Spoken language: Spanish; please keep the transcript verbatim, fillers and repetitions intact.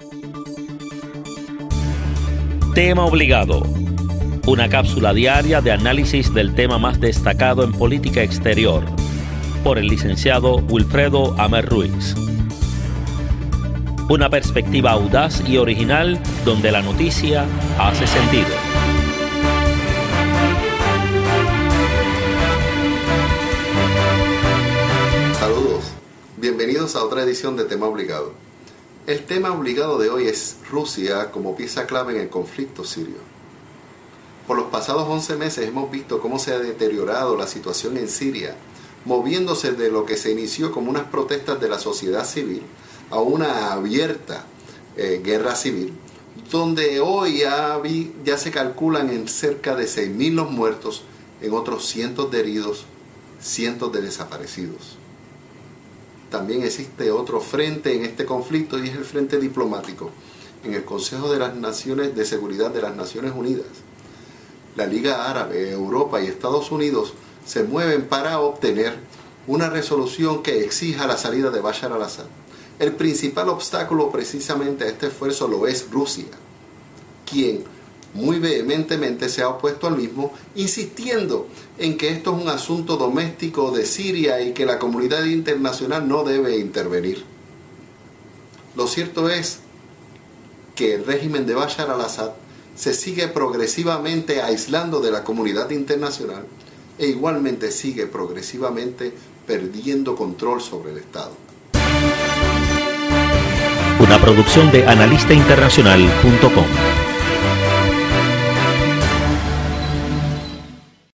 Tema obligado. Una cápsula diaria de análisis del tema más destacado en política exterior, por el licenciado Wilfredo Amer Ruiz. Una perspectiva audaz y original donde la noticia hace sentido. Saludos, bienvenidos a otra edición de Tema Obligado. El tema obligado de hoy es Rusia como pieza clave en el conflicto sirio. Por los pasados once meses hemos visto cómo se ha deteriorado la situación en Siria, moviéndose de lo que se inició como unas protestas de la sociedad civil a una abierta eh, guerra civil, donde hoy ya, vi, ya se calculan en cerca de seis mil los muertos, en otros cientos de heridos, cientos de desaparecidos. También existe otro frente en este conflicto y es el frente diplomático en el Consejo de las Naciones de Seguridad de las Naciones Unidas. La Liga Árabe, Europa y Estados Unidos se mueven para obtener una resolución que exija la salida de Bashar al-Assad. El principal obstáculo precisamente a este esfuerzo lo es Rusia, quien muy vehementemente se ha opuesto al mismo, insistiendo en que esto es un asunto doméstico de Siria y que la comunidad internacional no debe intervenir. Lo cierto es que el régimen de Bashar al-Assad se sigue progresivamente aislando de la comunidad internacional e igualmente sigue progresivamente perdiendo control sobre el Estado. Una producción de analista internacional punto com.